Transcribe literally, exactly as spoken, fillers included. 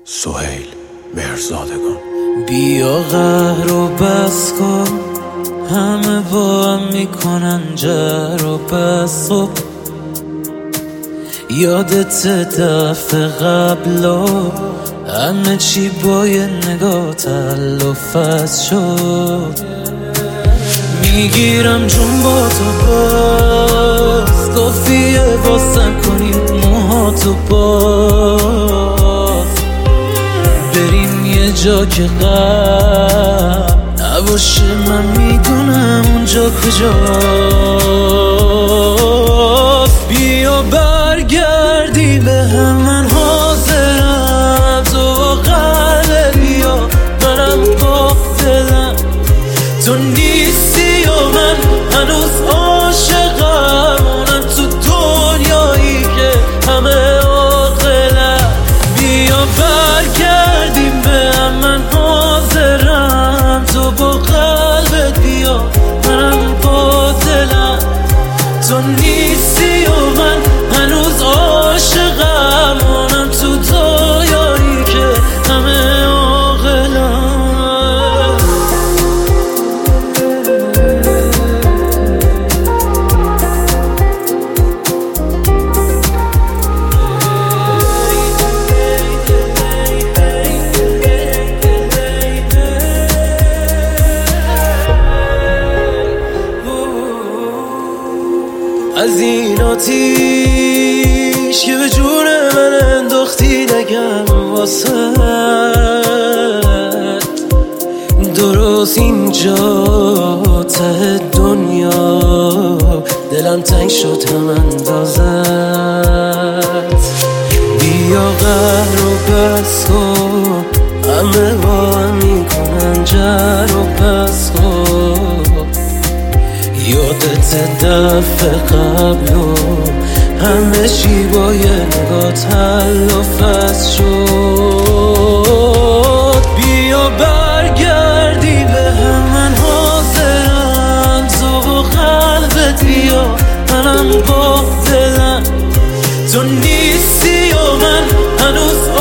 سهیل مهرزادگان. بیا قهر و بس کن، همه با هم میکنن جر و بس کن. یادت دفعه قبلا همه چی با یه نگاه تلافظ شد. میگیرم جون با تو باز، کافیه واسه کنیم موهاتو باز، بریم یه جا که غم نباشه. من میدونم اونجا کجاست. بیا برگردی به هم، من حاضرم. تو قلب بیا، منم با دلم. تو نیستی و من هنوز عاشقم، اونم تو دنیایی که همه عاقلم. بیا برگردیم به هم، من حاضرم. تو با قلبت بیا، منم با دلم. تو نیستی و من هنوز عاشقم، اونم تو دنیایی که همه عاقلم. از این آتیش که به جون من انداختی نگم واسه درست اینجا ته دنیا دلم تنگ شد هم اندازت. بیا قهر و بس کن، همه با هم میکنن جر و بس کن. یادت دفعه قبلو همه چی با یه نگاه تلافظ شد. بیا برگردی به هم، من حاضرم. تو با قلبت بیا، منم با دلم. تو نیستی و من هنوز